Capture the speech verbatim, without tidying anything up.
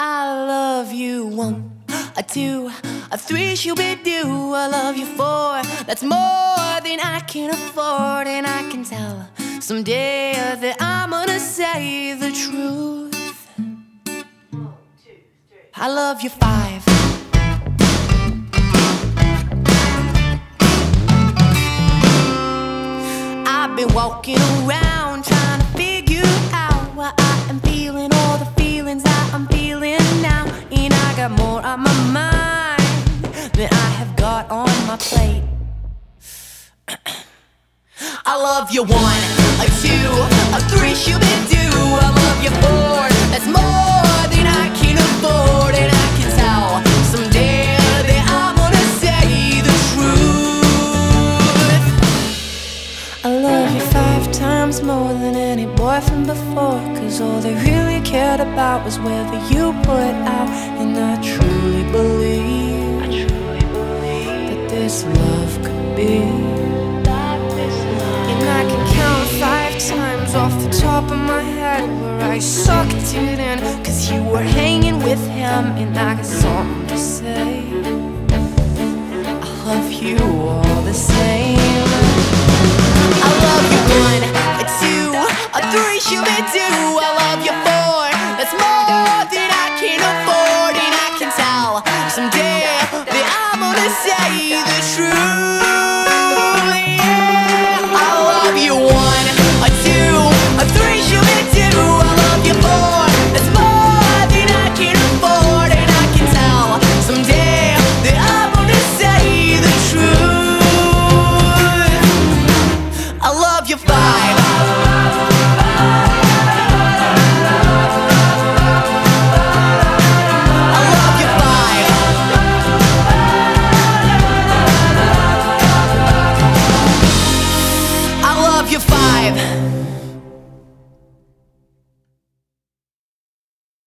I love you one, a two, a three, shoo-be-doo. I love you four, that's more than I can afford. And I can tell someday that I'm gonna say the truth. I love you five. I've been walking around trying to figure out why I am feeling all the feelings that I'm feeling now. And I got more on my mind than I have got on my plate. I love you one, a two, a three, shoo-be-doo. I love you four, that's more than I can afford. And I can tell someday that I'm gonna say the truth. I love you five times more than any boyfriend before, 'cause all they really cared about was whether you put out. And I truly believe, I truly believe that this love could be. And I can count five times off the top of my head where I sucked it in, 'cause you were hanging with him. And I got something to say, I love you all the same. I love you one, a two, a three, shoo-be-doo. I love you four.